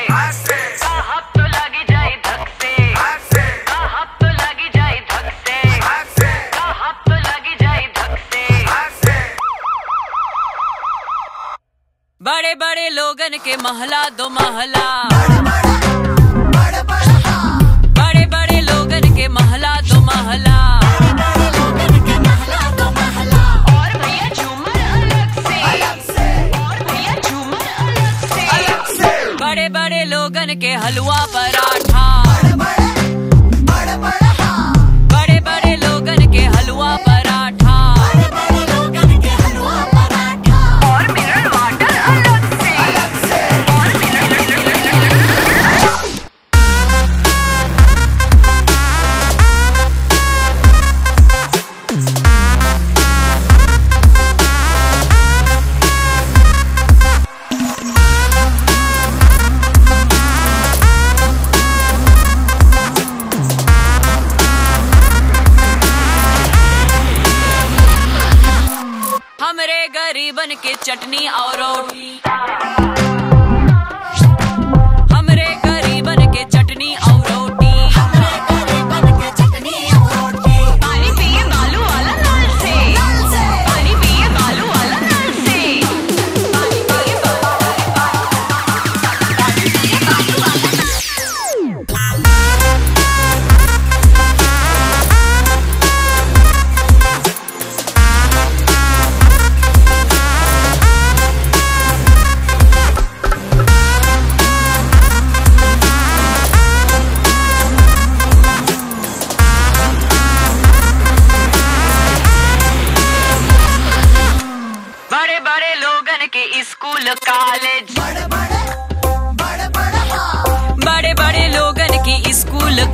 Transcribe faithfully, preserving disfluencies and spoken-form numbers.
कहब तो लगी जाए धक से, कहब तो लगी जाए धक से, कहब तो लगी जाए धक से। बड़े बड़े लोगन के महला दो महला, बड़े बड़े लोगन के महला दो महला, और भैया झूमर अलग से, और भैया झूमर अलग से। बड़े बड़े लोगन के हलवा पराठा, बड़े बड़े लोगन के हलवा पराठा, और मिनरल वाटर अलग से, और मिनरल हमरे गरीबन के चटनी और रोटी, हमरे गरीबन के चटनी और रोटी, हमरे गरीबन के चटनी और रोटी। पानी पिए बालू वाला नल से, पानी पिए बालू वाला नल से, पानी पिए बालू वाला नल से। बड़े बड़े लोगन के स्कूल कॉलेज, बड़े बड़े बड़े बड़े बड़े बड़े लोगन के स्कूल